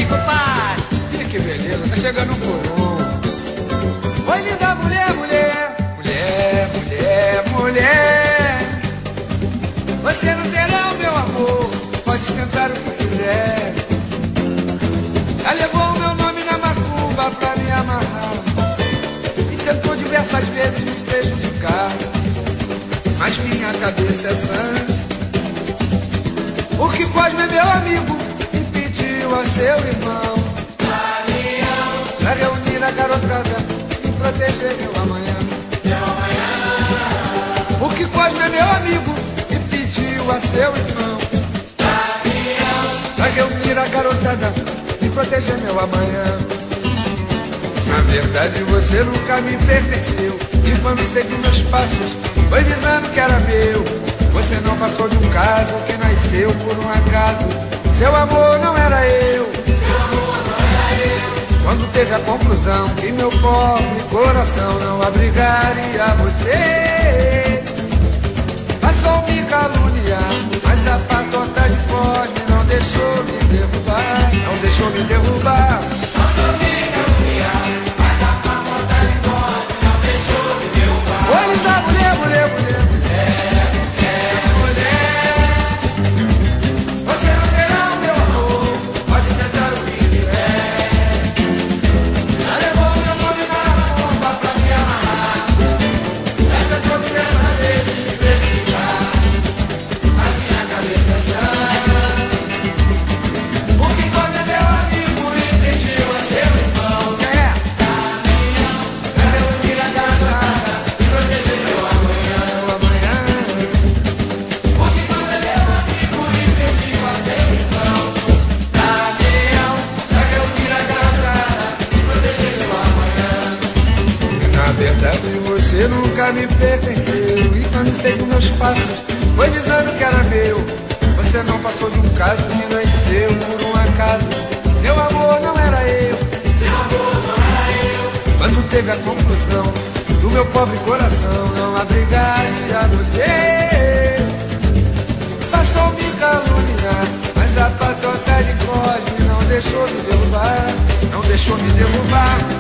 papai. Ih, que beleza, tá chegando por um. Oi, linda mulher, mulher, mulher, mulher, mulher. Você não terá o meu amor, pode tentar o que quiser. Já levou o meu nome na macumba pra me amarrar e tentou diversas vezes me prejudicar, mas minha cabeça é sã. O que Cosme é meu amigo e pediu a seu irmão pra reunir a garotada e proteger meu amanhã. O que Cosme é meu amigo e pediu a seu irmão pra reunir a garotada e proteger meu amanhã. Na verdade você nunca me pertenceu, e quando segui meus passos foi dizendo que era meu. Você não passou de um caso que nasceu por um acaso. Seu amor não era eu. Quando teve a conclusão que meu pobre coração não abrigaria você, passou a me caluniar, mas a patota de Cosme não deixou me derrubar. Não deixou me derrubar. Passou a me caluniar, mas a patota de Cosme não deixou me derrubar. Oi, linda mulher, mulher, mulher. Você nunca me pertenceu, e quando seguiu meus passos foi dizendo que era meu. Você não passou de um caso que nasceu por um acaso. Meu amor não era eu. Seu amor não era eu. Quando teve a conclusão do meu pobre coração não abrigaria você, passou a me caluniar, mas a patota de Cosme não deixou me derrubar. Não deixou me derrubar.